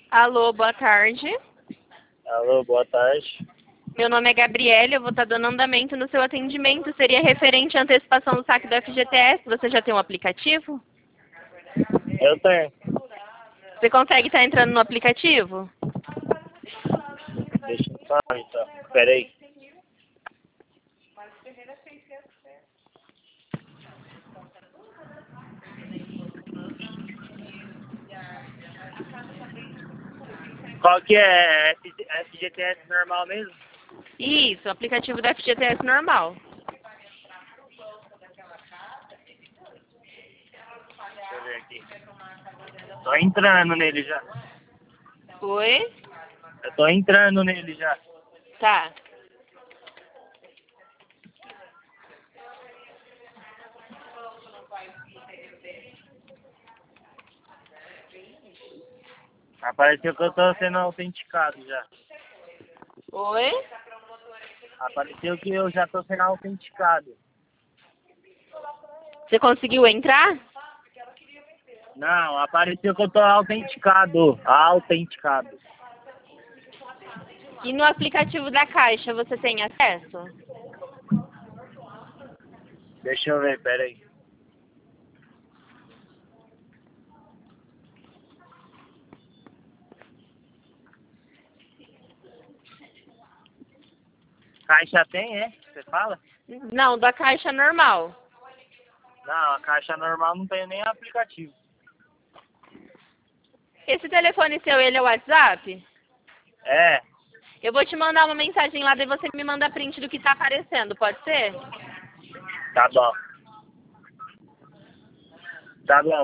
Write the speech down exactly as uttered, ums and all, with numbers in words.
Alô, boa tarde. Alô, boa tarde. Meu nome é Gabriela, eu vou estar dando andamento no seu atendimento. Seria referente à antecipação do saque do F G T S. Você já tem um aplicativo? Eu tenho. Você consegue estar entrando no aplicativo? Deixa eu só, então. Pera aí. Qual que é? F G T S normal mesmo? Isso, o aplicativo do F G T S normal. Deixa eu ver aqui. Tô entrando nele já. Oi? Eu tô entrando nele já. Tá. Apareceu que eu tô sendo autenticado já. Oi? Apareceu que eu já tô sendo autenticado. Você conseguiu entrar? Não, apareceu que eu tô autenticado. Autenticado. E no aplicativo da Caixa você tem acesso? Deixa eu ver, pera aí. Caixa tem, é? Você fala? Não, da Caixa normal. Não, a caixa normal não tem nem aplicativo. Esse telefone seu, ele é o WhatsApp? É, Eu vou te mandar uma mensagem lá, daí você me manda print do que tá aparecendo, pode ser? tá bom. Tá bom.